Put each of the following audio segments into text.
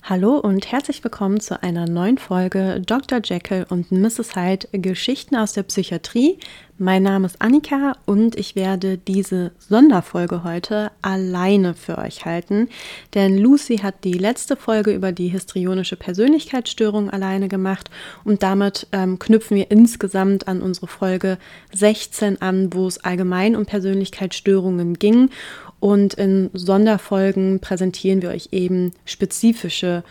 Hallo und herzlich willkommen zu einer neuen Folge Dr. Jekyll und Mrs. Hyde – Geschichten aus der Psychiatrie. Mein Name ist Annika und ich werde diese Sonderfolge heute alleine für euch halten, denn Lucy hat die letzte Folge über die histrionische Persönlichkeitsstörung alleine gemacht und damit knüpfen wir insgesamt an unsere Folge 16 an, wo es allgemein um Persönlichkeitsstörungen ging. Und in Sonderfolgen präsentieren wir euch eben spezifische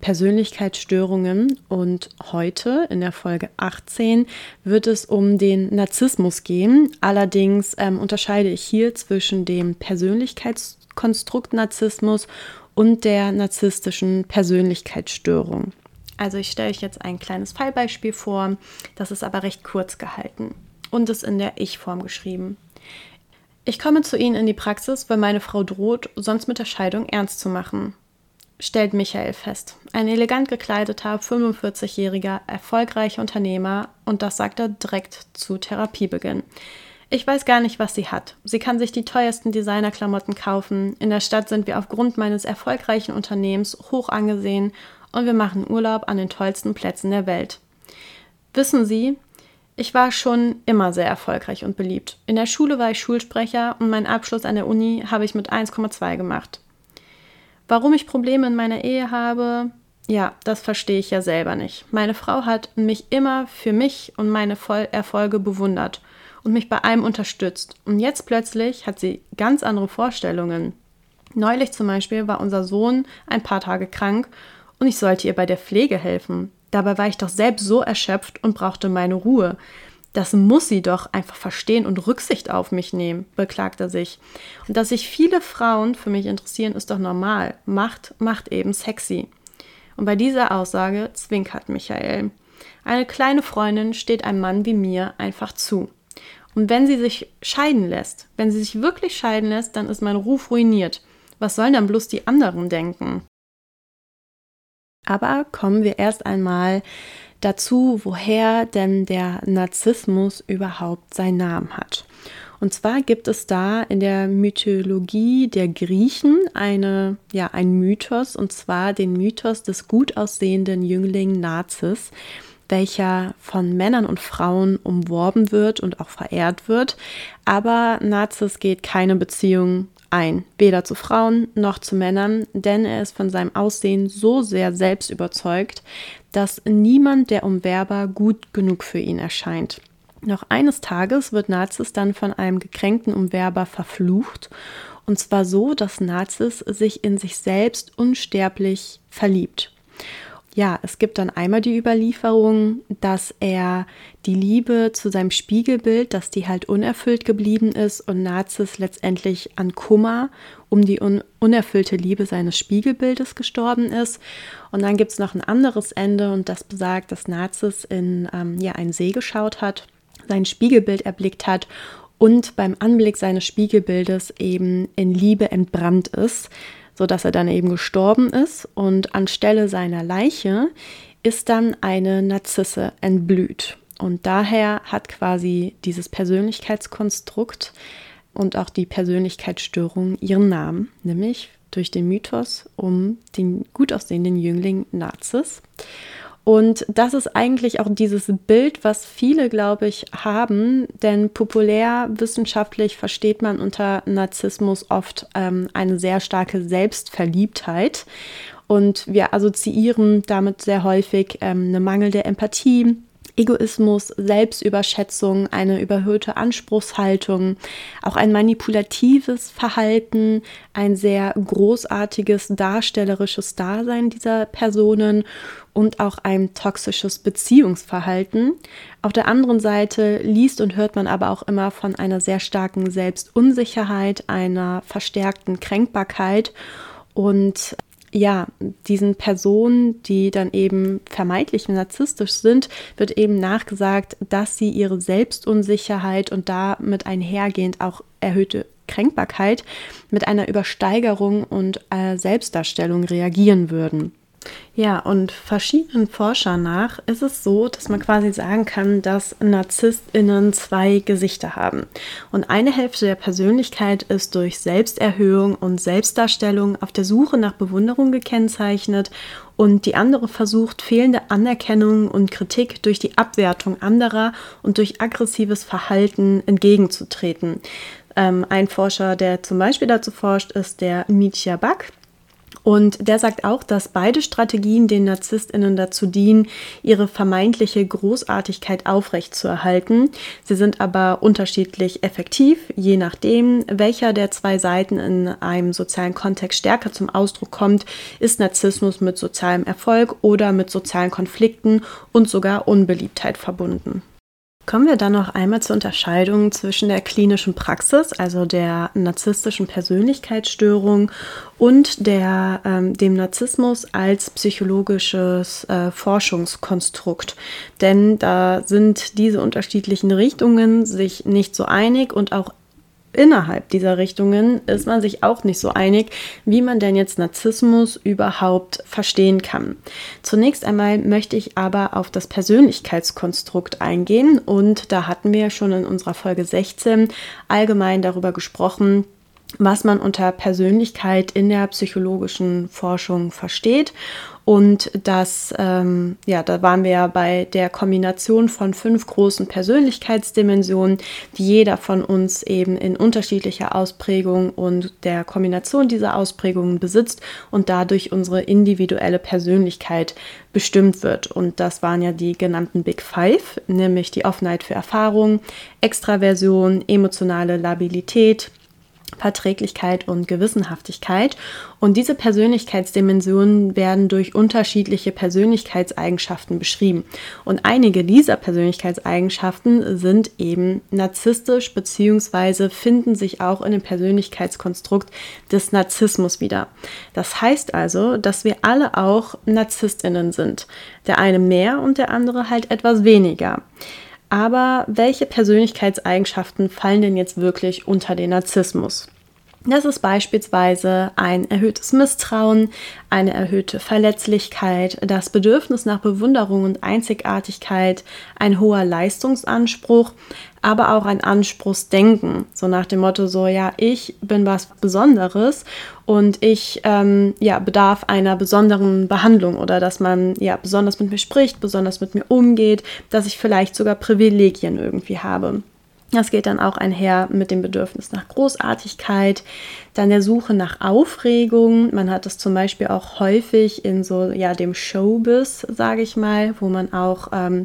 Persönlichkeitsstörungen. Und heute in der Folge 18 wird es um den Narzissmus gehen. Allerdings unterscheide ich hier zwischen dem Persönlichkeitskonstrukt Narzissmus und der narzisstischen Persönlichkeitsstörung. Also ich stelle euch jetzt ein kleines Fallbeispiel vor, das ist aber recht kurz gehalten und ist in der Ich-Form geschrieben. Ich komme zu Ihnen in die Praxis, weil meine Frau droht, sonst mit der Scheidung ernst zu machen, stellt Michael fest. Ein elegant gekleideter, 45-jähriger, erfolgreicher Unternehmer und das sagt er direkt zu Therapiebeginn. Ich weiß gar nicht, was sie hat. Sie kann sich die teuersten Designerklamotten kaufen. In der Stadt sind wir aufgrund meines erfolgreichen Unternehmens hoch angesehen und wir machen Urlaub an den tollsten Plätzen der Welt. Wissen Sie, ich war schon immer sehr erfolgreich und beliebt. In der Schule war ich Schulsprecher und meinen Abschluss an der Uni habe ich mit 1,2 gemacht. Warum ich Probleme in meiner Ehe habe, ja, das verstehe ich ja selber nicht. Meine Frau hat mich immer für mich und meine Erfolge bewundert und mich bei allem unterstützt. Und jetzt plötzlich hat sie ganz andere Vorstellungen. Neulich zum Beispiel war unser Sohn ein paar Tage krank und ich sollte ihr bei der Pflege helfen. Dabei war ich doch selbst so erschöpft und brauchte meine Ruhe. Das muss sie doch einfach verstehen und Rücksicht auf mich nehmen, beklagt er sich. Und dass sich viele Frauen für mich interessieren, ist doch normal. Macht eben sexy. Und bei dieser Aussage zwinkert Michael. Eine kleine Freundin steht einem Mann wie mir einfach zu. Und wenn sie sich wirklich scheiden lässt, dann ist mein Ruf ruiniert. Was sollen dann bloß die anderen denken? Aber kommen wir erst einmal dazu, woher denn der Narzissmus überhaupt seinen Namen hat. Und zwar gibt es da in der Mythologie der Griechen einen Mythos, und zwar den Mythos des gut aussehenden Jüngling Narziss, welcher von Männern und Frauen umworben wird und auch verehrt wird. Aber Narziss geht keine Beziehung ein, weder zu Frauen noch zu Männern, denn er ist von seinem Aussehen so sehr selbst überzeugt, dass niemand der Umwerber gut genug für ihn erscheint. Noch eines Tages wird Narziss dann von einem gekränkten Umwerber verflucht, und zwar so, dass Narziss sich in sich selbst unsterblich verliebt. Ja, es gibt dann einmal die Überlieferung, dass er die Liebe zu seinem Spiegelbild, dass die halt unerfüllt geblieben ist und Narziss letztendlich an Kummer um die unerfüllte Liebe seines Spiegelbildes gestorben ist. Und dann gibt es noch ein anderes Ende und das besagt, dass Narziss in einen See geschaut hat, sein Spiegelbild erblickt hat und beim Anblick seines Spiegelbildes eben in Liebe entbrannt ist, sodass er dann eben gestorben ist und anstelle seiner Leiche ist dann eine Narzisse entblüht. Und daher hat quasi dieses Persönlichkeitskonstrukt und auch die Persönlichkeitsstörung ihren Namen, nämlich durch den Mythos um den gut aussehenden Jüngling Narziss. Und das ist eigentlich auch dieses Bild, was viele, glaube ich, haben, denn populärwissenschaftlich versteht man unter Narzissmus oft eine sehr starke Selbstverliebtheit und wir assoziieren damit sehr häufig eine mangelnde Empathie, Egoismus, Selbstüberschätzung, eine überhöhte Anspruchshaltung, auch ein manipulatives Verhalten, ein sehr großartiges darstellerisches Dasein dieser Personen und auch ein toxisches Beziehungsverhalten. Auf der anderen Seite liest und hört man aber auch immer von einer sehr starken Selbstunsicherheit, einer verstärkten Kränkbarkeit und ja, diesen Personen, die dann eben vermeintlich narzisstisch sind, wird eben nachgesagt, dass sie ihre Selbstunsicherheit und damit einhergehend auch erhöhte Kränkbarkeit mit einer Übersteigerung und Selbstdarstellung reagieren würden. Ja, und verschiedenen Forschern nach ist es so, dass man quasi sagen kann, dass NarzisstInnen zwei Gesichter haben. Und eine Hälfte der Persönlichkeit ist durch Selbsterhöhung und Selbstdarstellung auf der Suche nach Bewunderung gekennzeichnet und die andere versucht, fehlende Anerkennung und Kritik durch die Abwertung anderer und durch aggressives Verhalten entgegenzutreten. Ein Forscher, der zum Beispiel dazu forscht, ist der Mitja Bak. Und der sagt auch, dass beide Strategien den NarzisstInnen dazu dienen, ihre vermeintliche Großartigkeit aufrechtzuerhalten. Sie sind aber unterschiedlich effektiv, je nachdem, welcher der zwei Seiten in einem sozialen Kontext stärker zum Ausdruck kommt, ist Narzissmus mit sozialem Erfolg oder mit sozialen Konflikten und sogar Unbeliebtheit verbunden. Kommen wir dann noch einmal zur Unterscheidung zwischen der klinischen Praxis, also der narzisstischen Persönlichkeitsstörung und dem Narzissmus als psychologisches Forschungskonstrukt. Denn da sind diese unterschiedlichen Richtungen sich nicht so einig und auch innerhalb dieser Richtungen ist man sich auch nicht so einig, wie man denn jetzt Narzissmus überhaupt verstehen kann. Zunächst einmal möchte ich aber auf das Persönlichkeitskonstrukt eingehen und da hatten wir schon in unserer Folge 16 allgemein darüber gesprochen, was man unter Persönlichkeit in der psychologischen Forschung versteht. Und da waren wir ja bei der Kombination von 5 großen Persönlichkeitsdimensionen, die jeder von uns eben in unterschiedlicher Ausprägung und der Kombination dieser Ausprägungen besitzt und dadurch unsere individuelle Persönlichkeit bestimmt wird. Und das waren ja die genannten Big Five, nämlich die Offenheit für Erfahrung, Extraversion, emotionale Labilität, Verträglichkeit und Gewissenhaftigkeit. Und diese Persönlichkeitsdimensionen werden durch unterschiedliche Persönlichkeitseigenschaften beschrieben. Und einige dieser Persönlichkeitseigenschaften sind eben narzisstisch bzw. finden sich auch in dem Persönlichkeitskonstrukt des Narzissmus wieder. Das heißt also, dass wir alle auch NarzisstInnen sind. Der eine mehr und der andere halt etwas weniger. Aber welche Persönlichkeitseigenschaften fallen denn jetzt wirklich unter den Narzissmus? Das ist beispielsweise ein erhöhtes Misstrauen, eine erhöhte Verletzlichkeit, das Bedürfnis nach Bewunderung und Einzigartigkeit, ein hoher Leistungsanspruch, aber auch ein Anspruchsdenken. So nach dem Motto so, ja, ich bin was Besonderes und ich bedarf einer besonderen Behandlung oder dass man ja besonders mit mir spricht, besonders mit mir umgeht, dass ich vielleicht sogar Privilegien irgendwie habe. Das geht dann auch einher mit dem Bedürfnis nach Großartigkeit, dann der Suche nach Aufregung. Man hat das zum Beispiel auch häufig in so dem Showbiz, sage ich mal, wo man auch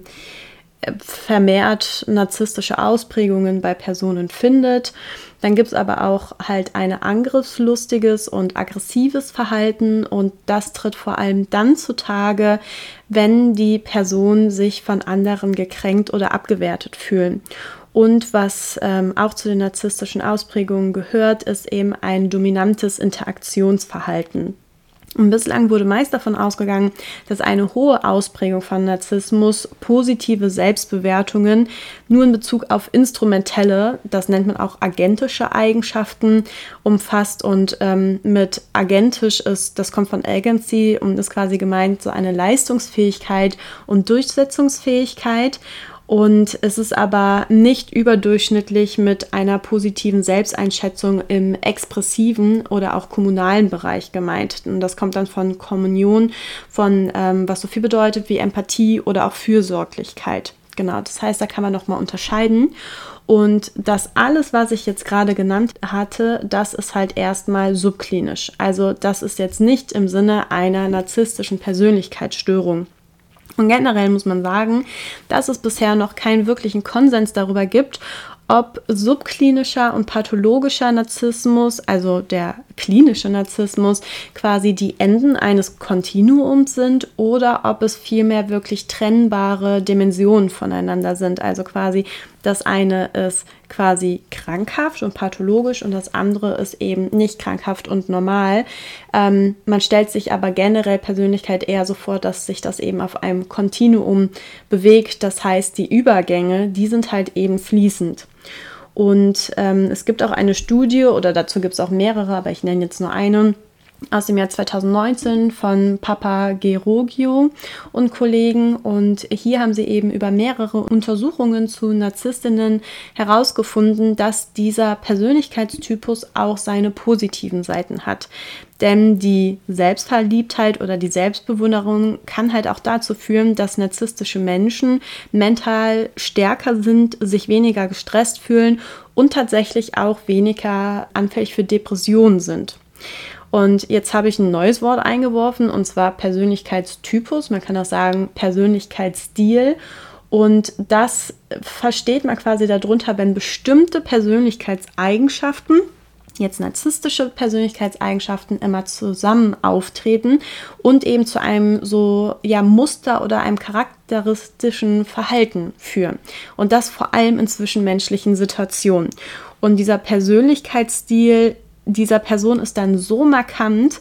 vermehrt narzisstische Ausprägungen bei Personen findet. Dann gibt es aber auch halt ein angriffslustiges und aggressives Verhalten und das tritt vor allem dann zutage, wenn die Personen sich von anderen gekränkt oder abgewertet fühlen. Und was auch zu den narzisstischen Ausprägungen gehört, ist eben ein dominantes Interaktionsverhalten. Und bislang wurde meist davon ausgegangen, dass eine hohe Ausprägung von Narzissmus positive Selbstbewertungen nur in Bezug auf instrumentelle, das nennt man auch agentische Eigenschaften, umfasst. Und mit agentisch das kommt von Agency und ist quasi gemeint so eine Leistungsfähigkeit und Durchsetzungsfähigkeit. Und es ist aber nicht überdurchschnittlich mit einer positiven Selbsteinschätzung im expressiven oder auch kommunalen Bereich gemeint. Und das kommt dann von Kommunion, von was so viel bedeutet wie Empathie oder auch Fürsorglichkeit. Genau, das heißt, da kann man nochmal unterscheiden. Und das alles, was ich jetzt gerade genannt hatte, das ist halt erstmal subklinisch. Also das ist jetzt nicht im Sinne einer narzisstischen Persönlichkeitsstörung. Und generell muss man sagen, dass es bisher noch keinen wirklichen Konsens darüber gibt, ob subklinischer und pathologischer Narzissmus, also der klinische Narzissmus, quasi die Enden eines Kontinuums sind oder ob es vielmehr wirklich trennbare Dimensionen voneinander sind. Also quasi das eine ist quasi krankhaft und pathologisch und das andere ist eben nicht krankhaft und normal. Man stellt sich aber generell Persönlichkeit eher so vor, dass sich das eben auf einem Kontinuum bewegt. Das heißt, die Übergänge, die sind halt eben fließend. Und es gibt auch eine Studie, oder dazu gibt es auch mehrere, aber ich nenne jetzt nur eine, aus dem Jahr 2019 von Papageorgiou und Kollegen. Und hier haben sie eben über mehrere Untersuchungen zu Narzisstinnen herausgefunden, dass dieser Persönlichkeitstypus auch seine positiven Seiten hat. Denn die Selbstverliebtheit oder die Selbstbewunderung kann halt auch dazu führen, dass narzisstische Menschen mental stärker sind, sich weniger gestresst fühlen und tatsächlich auch weniger anfällig für Depressionen sind. Und jetzt habe ich ein neues Wort eingeworfen, und zwar Persönlichkeitstypus. Man kann auch sagen Persönlichkeitsstil. Und das versteht man quasi darunter, wenn bestimmte Persönlichkeitseigenschaften, jetzt narzisstische Persönlichkeitseigenschaften, immer zusammen auftreten und eben zu einem Muster oder einem charakteristischen Verhalten führen. Und das vor allem in zwischenmenschlichen Situationen. Und dieser Persönlichkeitsstil dieser Person ist dann so markant,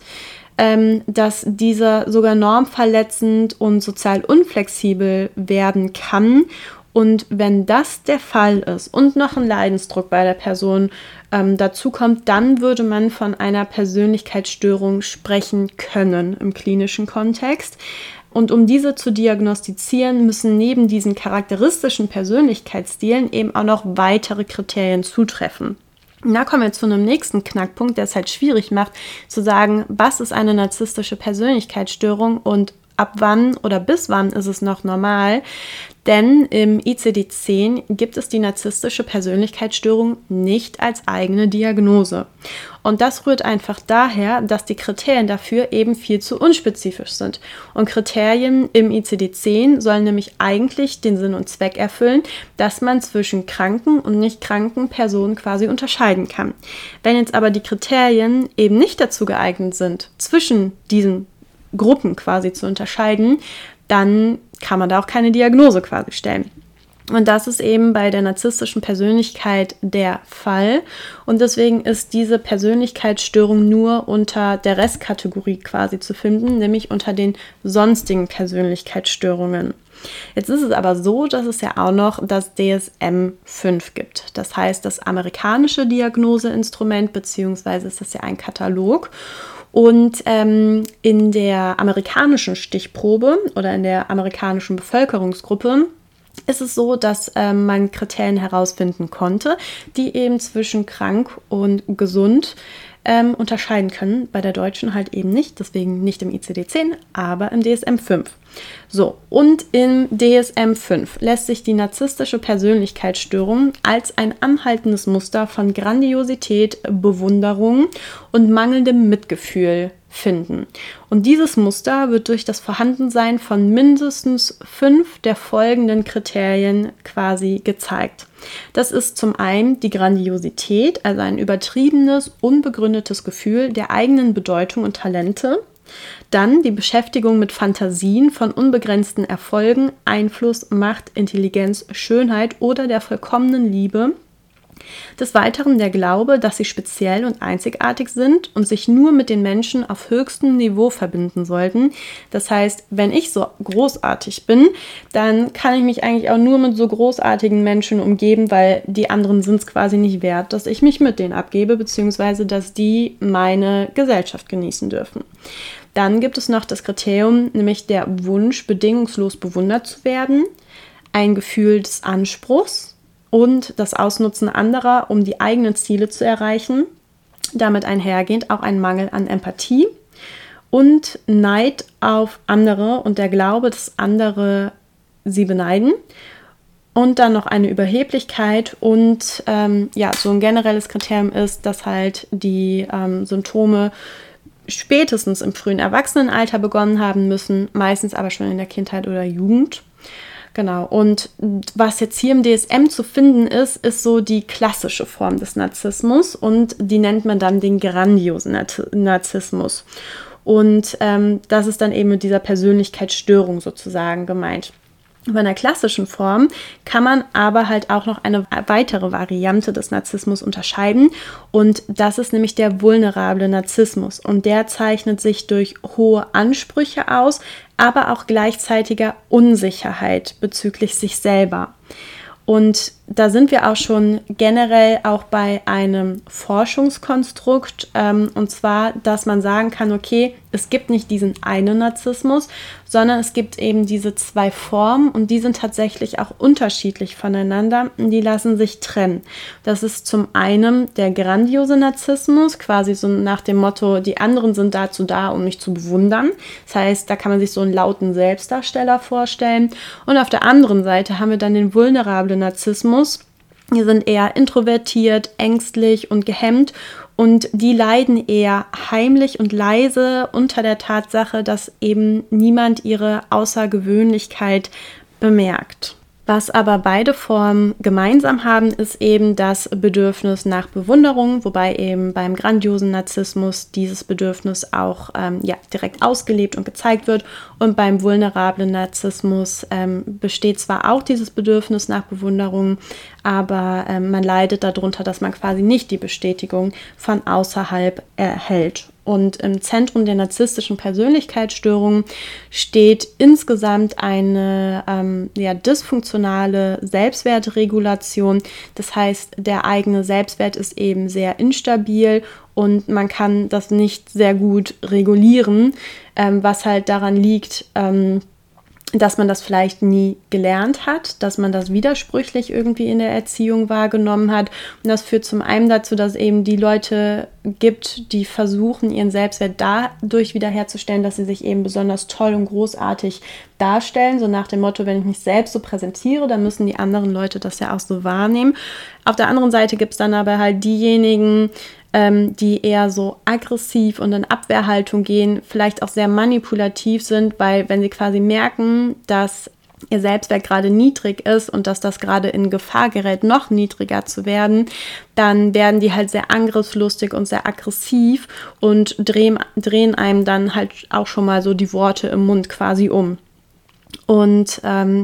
dass dieser sogar normverletzend und sozial unflexibel werden kann. Und wenn das der Fall ist und noch ein Leidensdruck bei der Person dazu kommt, dann würde man von einer Persönlichkeitsstörung sprechen können im klinischen Kontext. Und um diese zu diagnostizieren, müssen neben diesen charakteristischen Persönlichkeitsstilen eben auch noch weitere Kriterien zutreffen. Da kommen wir zu einem nächsten Knackpunkt, der es halt schwierig macht, zu sagen, was ist eine narzisstische Persönlichkeitsstörung und ab wann oder bis wann ist es noch normal. Denn im ICD-10 gibt es die narzisstische Persönlichkeitsstörung nicht als eigene Diagnose. Und das rührt einfach daher, dass die Kriterien dafür eben viel zu unspezifisch sind. Und Kriterien im ICD-10 sollen nämlich eigentlich den Sinn und Zweck erfüllen, dass man zwischen kranken und nicht kranken Personen quasi unterscheiden kann. Wenn jetzt aber die Kriterien eben nicht dazu geeignet sind, zwischen diesen Gruppen quasi zu unterscheiden, dann kann man da auch keine Diagnose quasi stellen. Und das ist eben bei der narzisstischen Persönlichkeit der Fall. Und deswegen ist diese Persönlichkeitsstörung nur unter der Restkategorie quasi zu finden, nämlich unter den sonstigen Persönlichkeitsstörungen. Jetzt ist es aber so, dass es ja auch noch das DSM-5 gibt. Das heißt, das amerikanische Diagnoseinstrument, beziehungsweise ist das ja ein Katalog. Und in der amerikanischen Stichprobe oder in der amerikanischen Bevölkerungsgruppe ist es so, dass man Kriterien herausfinden konnte, die eben zwischen krank und gesund unterscheiden können. Bei der deutschen halt eben nicht, deswegen nicht im ICD-10, aber im DSM-5. So, und im DSM-5 lässt sich die narzisstische Persönlichkeitsstörung als ein anhaltendes Muster von Grandiosität, Bewunderung und mangelndem Mitgefühl finden. Und dieses Muster wird durch das Vorhandensein von mindestens 5 der folgenden Kriterien quasi gezeigt. Das ist zum einen die Grandiosität, also ein übertriebenes, unbegründetes Gefühl der eigenen Bedeutung und Talente. Dann die Beschäftigung mit Fantasien von unbegrenzten Erfolgen, Einfluss, Macht, Intelligenz, Schönheit oder der vollkommenen Liebe. Des Weiteren der Glaube, dass sie speziell und einzigartig sind und sich nur mit den Menschen auf höchstem Niveau verbinden sollten. Das heißt, wenn ich so großartig bin, dann kann ich mich eigentlich auch nur mit so großartigen Menschen umgeben, weil die anderen sind es quasi nicht wert, dass ich mich mit denen abgebe, beziehungsweise dass die meine Gesellschaft genießen dürfen. Dann gibt es noch das Kriterium, nämlich der Wunsch, bedingungslos bewundert zu werden, ein Gefühl des Anspruchs, und das Ausnutzen anderer, um die eigenen Ziele zu erreichen. Damit einhergehend auch ein Mangel an Empathie und Neid auf andere und der Glaube, dass andere sie beneiden. Und dann noch eine Überheblichkeit und so ein generelles Kriterium ist, dass halt die Symptome spätestens im frühen Erwachsenenalter begonnen haben müssen, meistens aber schon in der Kindheit oder Jugend. Genau, und was jetzt hier im DSM zu finden ist, ist so die klassische Form des Narzissmus und die nennt man dann den grandiosen Narzissmus. Und das ist dann eben mit dieser Persönlichkeitsstörung sozusagen gemeint. Bei einer klassischen Form kann man aber halt auch noch eine weitere Variante des Narzissmus unterscheiden und das ist nämlich der vulnerable Narzissmus und der zeichnet sich durch hohe Ansprüche aus, aber auch gleichzeitiger Unsicherheit bezüglich sich selber. Und da sind wir auch schon generell auch bei einem Forschungskonstrukt, und zwar, dass man sagen kann, okay, es gibt nicht diesen einen Narzissmus, sondern es gibt eben diese zwei Formen und die sind tatsächlich auch unterschiedlich voneinander und die lassen sich trennen. Das ist zum einen der grandiose Narzissmus, quasi so nach dem Motto, die anderen sind dazu da, um mich zu bewundern. Das heißt, da kann man sich so einen lauten Selbstdarsteller vorstellen. Und auf der anderen Seite haben wir dann den vulnerablen Narzissmus. Die sind eher introvertiert, ängstlich und gehemmt und die leiden eher heimlich und leise unter der Tatsache, dass eben niemand ihre Außergewöhnlichkeit bemerkt. Was aber beide Formen gemeinsam haben, ist eben das Bedürfnis nach Bewunderung, wobei eben beim grandiosen Narzissmus dieses Bedürfnis auch direkt ausgelebt und gezeigt wird. Und beim vulnerablen Narzissmus besteht zwar auch dieses Bedürfnis nach Bewunderung, aber man leidet darunter, dass man quasi nicht die Bestätigung von außerhalb erhält. Und im Zentrum der narzisstischen Persönlichkeitsstörung steht insgesamt eine dysfunktionale Selbstwertregulation. Das heißt, der eigene Selbstwert ist eben sehr instabil und man kann das nicht sehr gut regulieren, was halt daran liegt, dass man das vielleicht nie gelernt hat, dass man das widersprüchlich irgendwie in der Erziehung wahrgenommen hat. Und das führt zum einen dazu, dass eben die Leute gibt, die versuchen, ihren Selbstwert dadurch wiederherzustellen, dass sie sich eben besonders toll und großartig darstellen. So nach dem Motto, wenn ich mich selbst so präsentiere, dann müssen die anderen Leute das ja auch so wahrnehmen. Auf der anderen Seite gibt es dann aber halt diejenigen, die eher so aggressiv und in Abwehrhaltung gehen, vielleicht auch sehr manipulativ sind, weil wenn sie quasi merken, dass ihr Selbstwert gerade niedrig ist und dass das gerade in Gefahr gerät, noch niedriger zu werden, dann werden die halt sehr angriffslustig und sehr aggressiv und drehen einem dann halt auch schon mal so die Worte im Mund quasi um. Und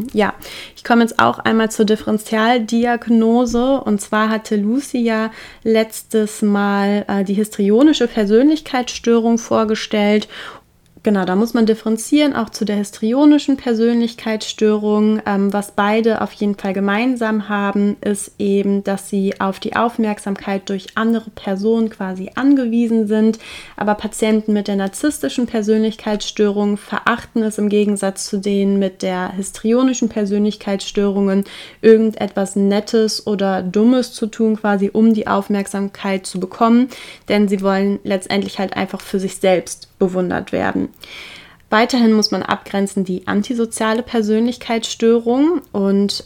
ich komme jetzt auch einmal zur Differentialdiagnose. Und zwar hatte Lucy ja letztes Mal die histrionische Persönlichkeitsstörung vorgestellt. Genau, da muss man differenzieren, auch zu der histrionischen Persönlichkeitsstörung. Was beide auf jeden Fall gemeinsam haben, ist eben, dass sie auf die Aufmerksamkeit durch andere Personen quasi angewiesen sind. Aber Patienten mit der narzisstischen Persönlichkeitsstörung verachten es im Gegensatz zu denen mit der histrionischen Persönlichkeitsstörungen, irgendetwas Nettes oder Dummes zu tun, quasi um die Aufmerksamkeit zu bekommen. Denn sie wollen letztendlich halt einfach für sich selbst bewundert werden. Weiterhin muss man abgrenzen die antisoziale Persönlichkeitsstörung und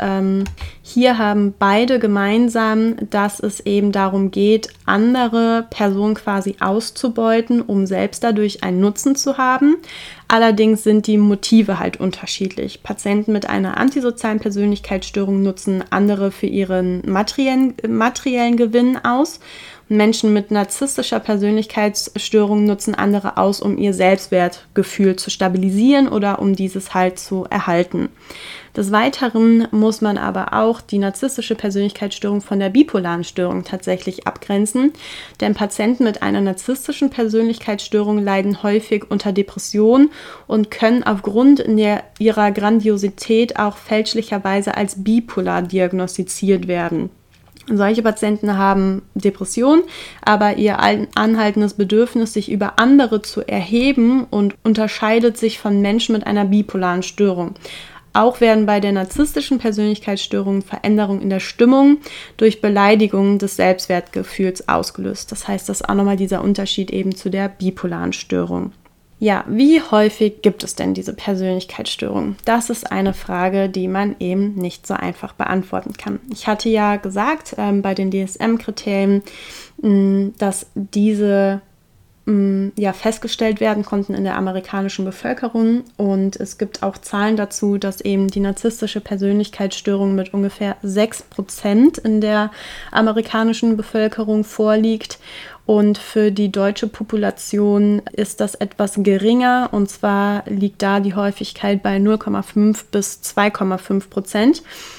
hier haben beide gemeinsam, dass es eben darum geht, andere Personen quasi auszubeuten, um selbst dadurch einen Nutzen zu haben. Allerdings sind die Motive halt unterschiedlich. Patienten mit einer antisozialen Persönlichkeitsstörung nutzen andere für ihren materiellen Gewinn aus. Menschen mit narzisstischer Persönlichkeitsstörung nutzen andere aus, um ihr Selbstwertgefühl zu stabilisieren oder um dieses halt zu erhalten. Des Weiteren muss man aber auch die narzisstische Persönlichkeitsstörung von der bipolaren Störung tatsächlich abgrenzen, denn Patienten mit einer narzisstischen Persönlichkeitsstörung leiden häufig unter Depressionen und können aufgrund ihrer Grandiosität auch fälschlicherweise als bipolar diagnostiziert werden. Solche Patienten haben Depressionen, aber ihr anhaltendes Bedürfnis, sich über andere zu erheben und unterscheidet sich von Menschen mit einer bipolaren Störung. Auch werden bei der narzisstischen Persönlichkeitsstörung Veränderungen in der Stimmung durch Beleidigungen des Selbstwertgefühls ausgelöst. Das heißt, das ist auch nochmal dieser Unterschied eben zu der bipolaren Störung. Ja, wie häufig gibt es denn diese Persönlichkeitsstörung? Das ist eine Frage, die man eben nicht so einfach beantworten kann. Ich hatte ja gesagt, bei den DSM-Kriterien, dass diese festgestellt werden konnten in der amerikanischen Bevölkerung. Und es gibt auch Zahlen dazu, dass eben die narzisstische Persönlichkeitsstörung mit ungefähr 6% in der amerikanischen Bevölkerung vorliegt. Und für die deutsche Population ist das etwas geringer. Und zwar liegt da die Häufigkeit bei 0,5 bis 2,5%.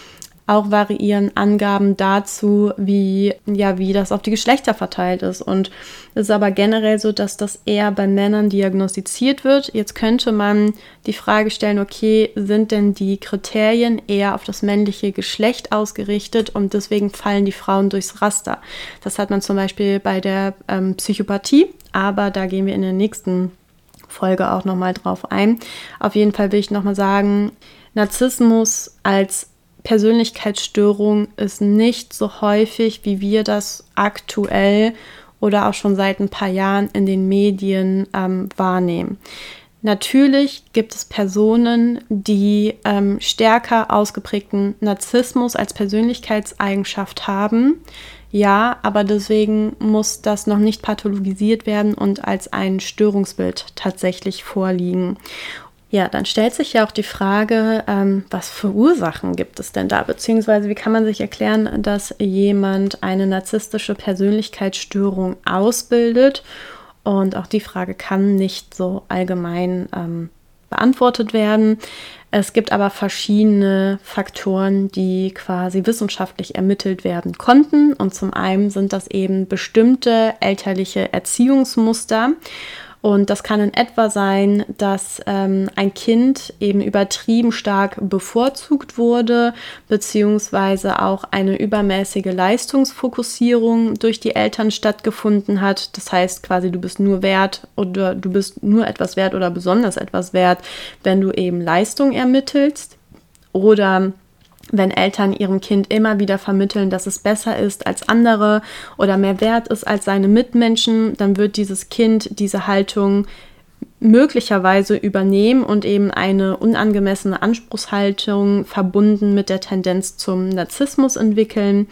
Auch variieren Angaben dazu, wie das auf die Geschlechter verteilt ist. Und es ist aber generell so, dass das eher bei Männern diagnostiziert wird. Jetzt könnte man die Frage stellen, okay, sind denn die Kriterien eher auf das männliche Geschlecht ausgerichtet und deswegen fallen die Frauen durchs Raster? Das hat man zum Beispiel bei der Psychopathie, aber da gehen wir in der nächsten Folge auch nochmal drauf ein. Auf jeden Fall will ich nochmal sagen, Narzissmus als Persönlichkeitsstörung ist nicht so häufig, wie wir das aktuell oder auch schon seit ein paar Jahren in den Medien wahrnehmen. Natürlich gibt es Personen, die stärker ausgeprägten Narzissmus als Persönlichkeitseigenschaft haben. Ja, aber deswegen muss das noch nicht pathologisiert werden und als ein Störungsbild tatsächlich vorliegen. Ja, dann stellt sich ja auch die Frage, was für Ursachen gibt es denn da? Beziehungsweise wie kann man sich erklären, dass jemand eine narzisstische Persönlichkeitsstörung ausbildet? Und auch die Frage kann nicht so allgemein beantwortet werden. Es gibt aber verschiedene Faktoren, die quasi wissenschaftlich ermittelt werden konnten. Und zum einen sind das eben bestimmte elterliche Erziehungsmuster. Und das kann in etwa sein, dass ein Kind eben übertrieben stark bevorzugt wurde, beziehungsweise auch eine übermäßige Leistungsfokussierung durch die Eltern stattgefunden hat. Das heißt quasi, du bist nur wert oder du bist nur etwas wert oder besonders etwas wert, wenn du eben Leistung ermittelst. Oder wenn Eltern ihrem Kind immer wieder vermitteln, dass es besser ist als andere oder mehr wert ist als seine Mitmenschen, dann wird dieses Kind diese Haltung möglicherweise übernehmen und eben eine unangemessene Anspruchshaltung verbunden mit der Tendenz zum Narzissmus entwickeln.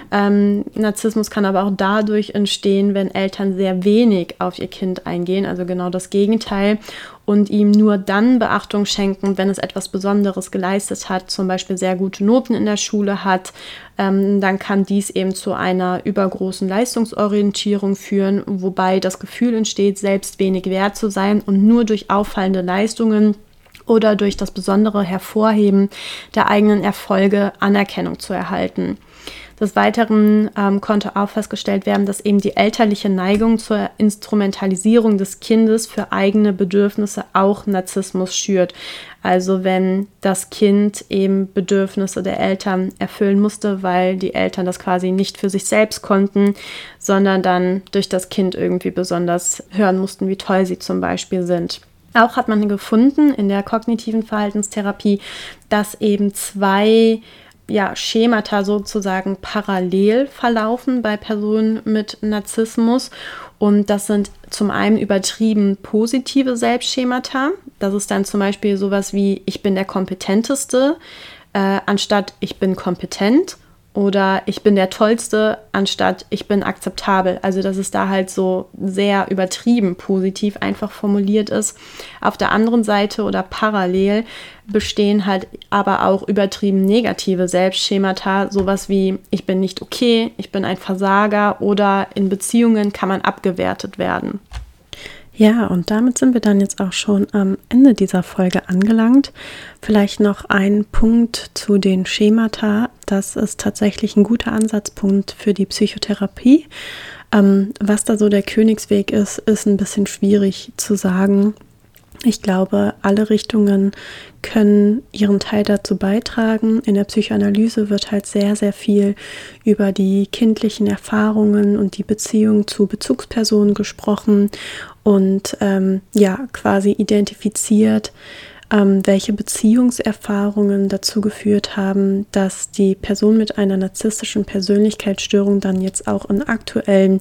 Narzissmus kann aber auch dadurch entstehen, wenn Eltern sehr wenig auf ihr Kind eingehen, also genau das Gegenteil, und ihm nur dann Beachtung schenken, wenn es etwas Besonderes geleistet hat, zum Beispiel sehr gute Noten in der Schule hat. Dann kann dies eben zu einer übergroßen Leistungsorientierung führen, wobei das Gefühl entsteht, selbst wenig wert zu sein und nur durch auffallende Leistungen oder durch das besondere Hervorheben der eigenen Erfolge Anerkennung zu erhalten. Des Weiteren konnte auch festgestellt werden, dass eben die elterliche Neigung zur Instrumentalisierung des Kindes für eigene Bedürfnisse auch Narzissmus schürt. Also wenn das Kind eben Bedürfnisse der Eltern erfüllen musste, weil die Eltern das quasi nicht für sich selbst konnten, sondern dann durch das Kind irgendwie besonders hören mussten, wie toll sie zum Beispiel sind. Auch hat man gefunden in der kognitiven Verhaltenstherapie, dass eben zwei Schemata sozusagen parallel verlaufen bei Personen mit Narzissmus. Und das sind zum einen übertrieben positive Selbstschemata. Das ist dann zum Beispiel sowas wie, ich bin der Kompetenteste, anstatt ich bin kompetent. Oder ich bin der Tollste, anstatt ich bin akzeptabel. Also dass es da halt so sehr übertrieben positiv einfach formuliert ist. Auf der anderen Seite oder parallel bestehen halt aber auch übertrieben negative Selbstschemata. Sowas wie, ich bin nicht okay, ich bin ein Versager oder in Beziehungen kann man abgewertet werden. Ja, und damit sind wir dann jetzt auch schon am Ende dieser Folge angelangt. Vielleicht noch ein Punkt zu den Schemata. Das ist tatsächlich ein guter Ansatzpunkt für die Psychotherapie. Was da so der Königsweg ist, ist ein bisschen schwierig zu sagen. Ich glaube, alle Richtungen können ihren Teil dazu beitragen. In der Psychoanalyse wird halt sehr, sehr viel über die kindlichen Erfahrungen und die Beziehung zu Bezugspersonen gesprochen und quasi identifiziert, welche Beziehungserfahrungen dazu geführt haben, dass die Person mit einer narzisstischen Persönlichkeitsstörung dann jetzt auch in aktuellen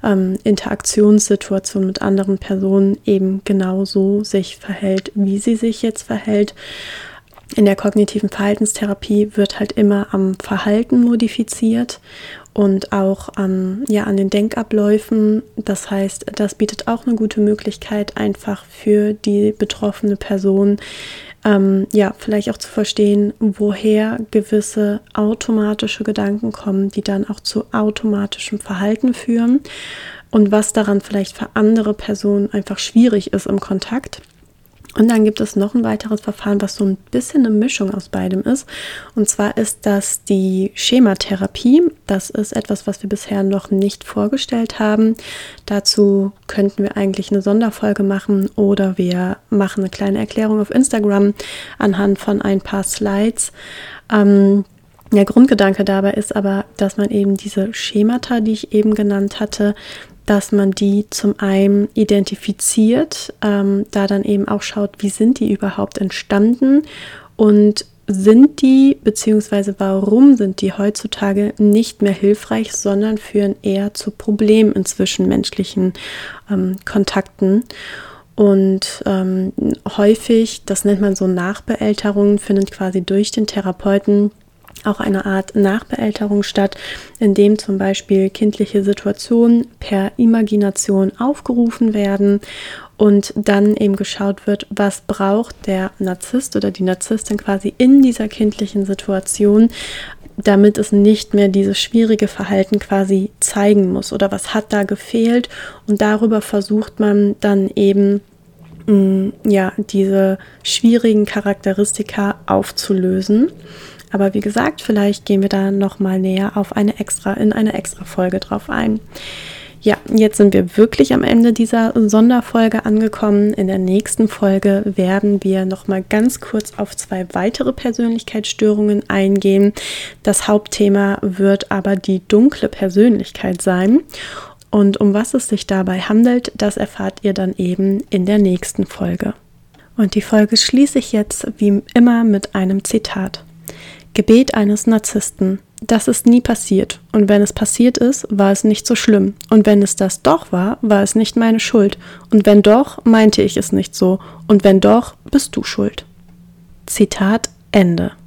Interaktionssituationen mit anderen Personen eben genauso sich verhält, wie sie sich jetzt verhält. In der kognitiven Verhaltenstherapie wird halt immer am Verhalten modifiziert und auch an den Denkabläufen. Das heißt, das bietet auch eine gute Möglichkeit, einfach für die betroffene Person vielleicht auch zu verstehen, woher gewisse automatische Gedanken kommen, die dann auch zu automatischem Verhalten führen und was daran vielleicht für andere Personen einfach schwierig ist im Kontakt. Und dann gibt es noch ein weiteres Verfahren, was so ein bisschen eine Mischung aus beidem ist. Und zwar ist das die Schematherapie. Das ist etwas, was wir bisher noch nicht vorgestellt haben. Dazu könnten wir eigentlich eine Sonderfolge machen oder wir machen eine kleine Erklärung auf Instagram anhand von ein paar Slides. Der Grundgedanke dabei ist aber, dass man eben diese Schemata, die ich eben genannt hatte, dass man die zum einen identifiziert, da dann eben auch schaut, wie sind die überhaupt entstanden und sind die, beziehungsweise warum sind die heutzutage nicht mehr hilfreich, sondern führen eher zu Problemen in zwischenmenschlichen Kontakten. Und häufig, das nennt man so Nachbeälterung, findet quasi durch den Therapeuten auch eine Art Nachbeälterung statt, in dem zum Beispiel kindliche Situationen per Imagination aufgerufen werden und dann eben geschaut wird, was braucht der Narzisst oder die Narzisstin quasi in dieser kindlichen Situation, damit es nicht mehr dieses schwierige Verhalten quasi zeigen muss oder was hat da gefehlt, und darüber versucht man dann eben diese schwierigen Charakteristika aufzulösen. Aber wie gesagt, vielleicht gehen wir da nochmal näher in eine extra Folge drauf ein. Ja, jetzt sind wir wirklich am Ende dieser Sonderfolge angekommen. In der nächsten Folge werden wir nochmal ganz kurz auf 2 weitere Persönlichkeitsstörungen eingehen. Das Hauptthema wird aber die dunkle Persönlichkeit sein. Und um was es sich dabei handelt, das erfahrt ihr dann eben in der nächsten Folge. Und die Folge schließe ich jetzt wie immer mit einem Zitat. Gebet eines Narzissten. Das ist nie passiert. Und wenn es passiert ist, war es nicht so schlimm. Und wenn es das doch war, war es nicht meine Schuld. Und wenn doch, meinte ich es nicht so. Und wenn doch, bist du schuld. Zitat Ende.